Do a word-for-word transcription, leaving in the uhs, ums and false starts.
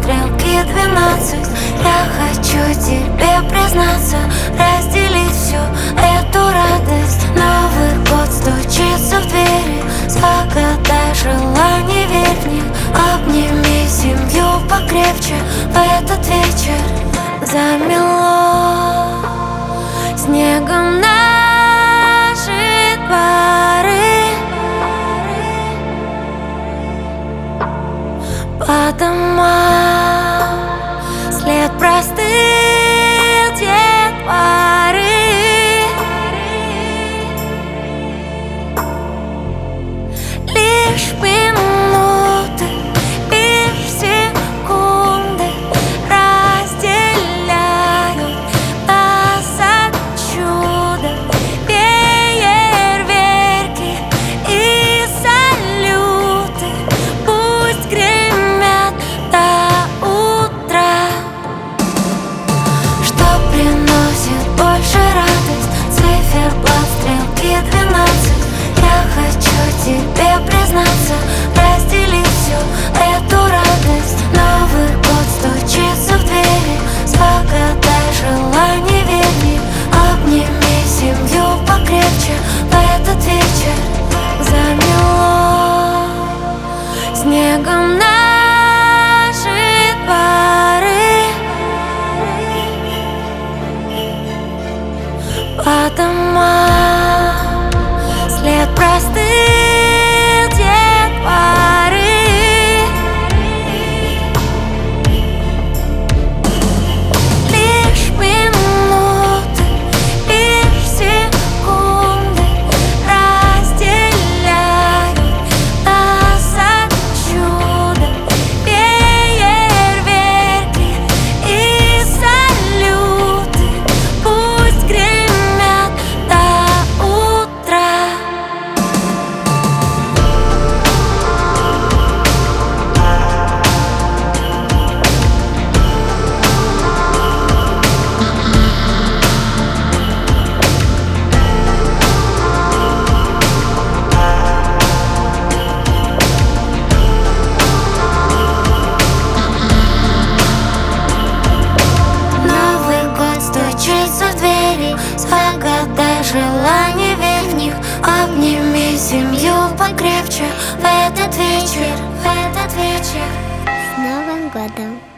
стрелки двенадцать. Я хочу тебе признаться, разделить всю эту радость. Новый год стучится в двери, загадай желание, верь в них. Обними семью покрепче, в этот вечер замело снегом наши дворы. По домам след простыл детворы. Лишь минуты, лишь секунды разделяют нас от чуда. Фейерверки и салюты пусть гремят до утра. Что приносит больше радость? Циферблат, стрелки двенадцать. Я хочу тебе признаться, разделить всю эту радость. Новый год стучится в двери, загадай желание, верь в них. Обними семью покрепче, в этот вечер замело снегом наши дворы. По домам след простыл детворы. Лишь минуты, лишь секунды разделяют нас от чуда. Фейерверки и салюты пусть гремят до утра. Новый год стучится в двери, загадай желание, верь в них. Обними семью покрепче, в этот вечер, в этот вечер. С Новым годом!